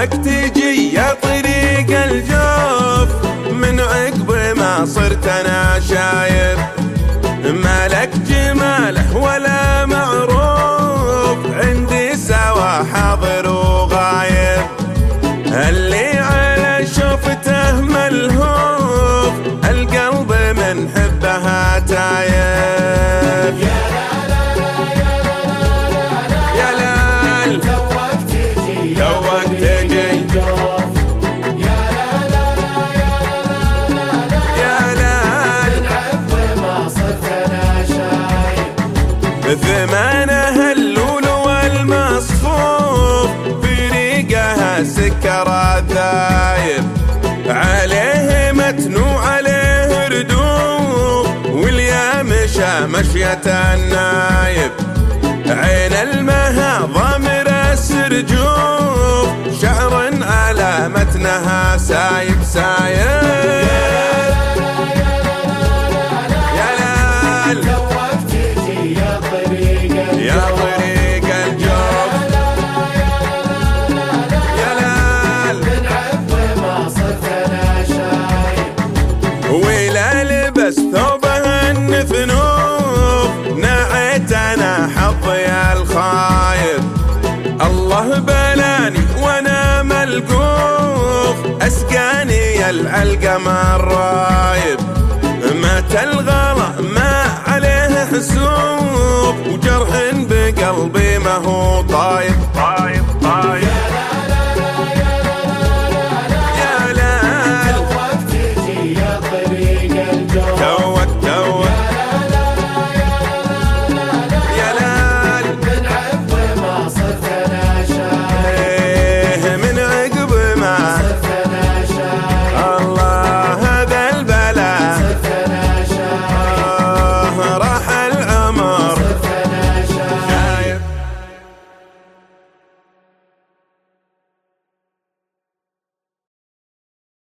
توك تجي يا طريق الجوف، من عقب ما صرت انا شايف، ما لك جماله ولا معروف، عندي سوا حاضر وغايب، اللي على شوفته ملهوف، القلب من حبها تايب. يا لال توك تجي ثمانه اللول والمصفوف، في ريقها سكر ذايب، عليه متن وعليه ردوف، واليا مشى مشية النايب، عين المها ضامر السرجوف، شعر على متنها سايب سايب. يا طريق الجوف يا لال من عقب ما صرت انا شايب، ولا لبس ثوبه النفنوف، نعيت انا حظي الخايب، الله بلاني وانا ملقوف، اسقاني العلقم الرايب، مات الغلا ما